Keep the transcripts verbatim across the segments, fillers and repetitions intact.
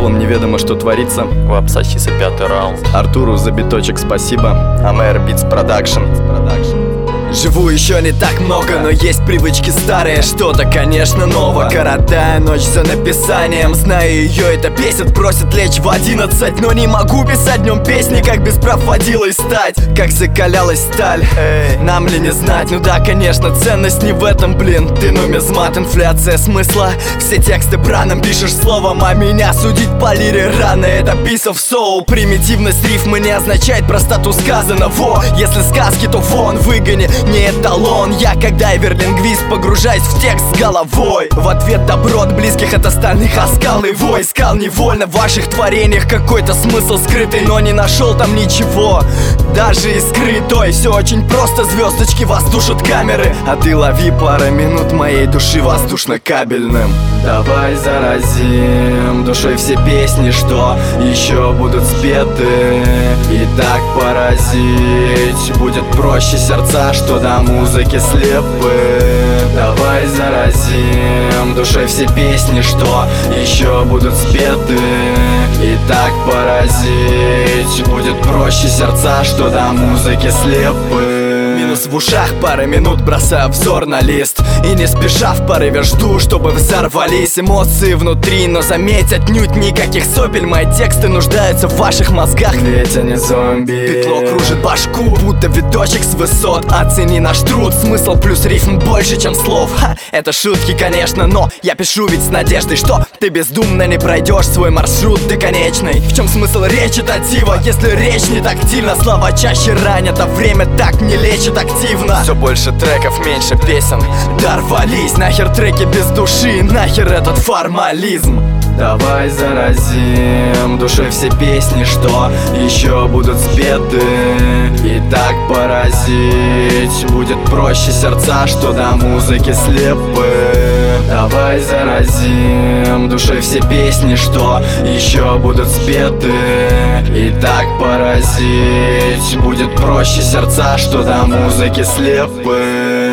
целом неведомо, что творится. Вап, сосиса, пятый раунд. Артуру за биточек спасибо. Амэр Beats Production. Живу еще не так много, но есть привычки старые. Что-то, конечно, ново. Коротая ночь за написанием. Знаю ее, это бесит, просит лечь в одиннадцать. Но не могу писать днем песни, как без прав водилой стать. Как закалялась сталь, эй, нам ли не знать? Ну да, конечно, ценность не в этом, блин. Ты нумизмат, инфляция смысла. Все тексты браном пишешь словом, а меня судить по лире рано. Это piece of soul. Примитивность рифмы не означает простоту сказанного. Если сказки, то вон, выгони. Не эталон, я как дайвер-лингвист погружаюсь в текст с головой. В ответ добро от близких от остальных оскал и вой. Искал невольно в ваших творениях какой-то смысл скрытый, но не нашел там ничего, даже и скрытой. Все очень просто, звездочки вас душат камеры, а ты лови пару минут моей души воздушно-кабельным. Давай заразим душой все песни, что еще будут спеты. И так поразить будет проще сердца, что до музыки слепы. Давай заразим душой все песни, что еще будут спеты. И так поразить будет проще сердца, что до музыки слепы. Минус в ушах, пара минут бросаю взор на лист. И не спеша в порыве жду, чтобы взорвались эмоции внутри. Но заметь, отнюдь никаких сопель. Мои тексты нуждаются в ваших мозгах, ведь они зомби. Петло кружит башку, будто видочек с высот. Оцени наш труд, смысл плюс рифм больше, чем слов. Ха, это шутки, конечно, но я пишу ведь с надеждой, что ты бездумно не пройдешь свой маршрут до конечной. В чем смысл речи татива, если речь не тактильна? Слова чаще ранят, а время так не лечит активно. Все больше треков, меньше песен. Дорвались, нахер треки без души, нахер этот формализм. Давай заразим душой все песни, что еще будут спеты. И так поразить будет проще сердца, что до музыки слепы. Давай заразим душой все песни, что еще будут спеты. И так поразить будет проще сердца, что до музыки слепы.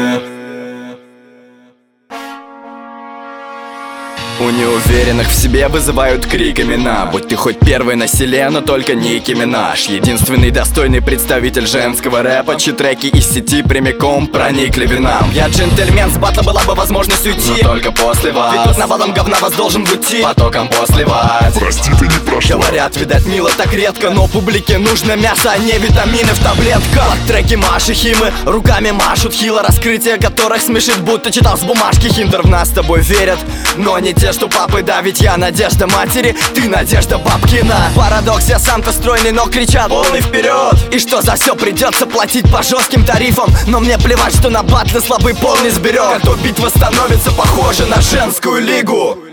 У неуверенных в себе вызывают крик имена. Будь ты хоть первый на селе, но только Ники Минаж. Единственный достойный представитель женского рэпа, чьи треки из сети прямиком проникли винам. Я джентльмен, с батла была бы возможность уйти, но только после вас. Ведь тут навалом говна вас должен уйти потоком после вас. Прости, ты не прошла. Говорят, видать, мило так редко, но публике нужно мясо, а не витамины в таблетках. Треки Маши Химы руками машут хило, раскрытие которых смешит, будто читал с бумажки. Хинтер в нас с тобой верят, но не те, что папы, да, ведь я надежда матери, ты надежда бабкина. Парадокс, я сам-то стройный, но кричат полный вперед. И что за все придется платить по жестким тарифам, но мне плевать, что на батлы слабый пол не сберет. А то битва становится похожа на женскую лигу.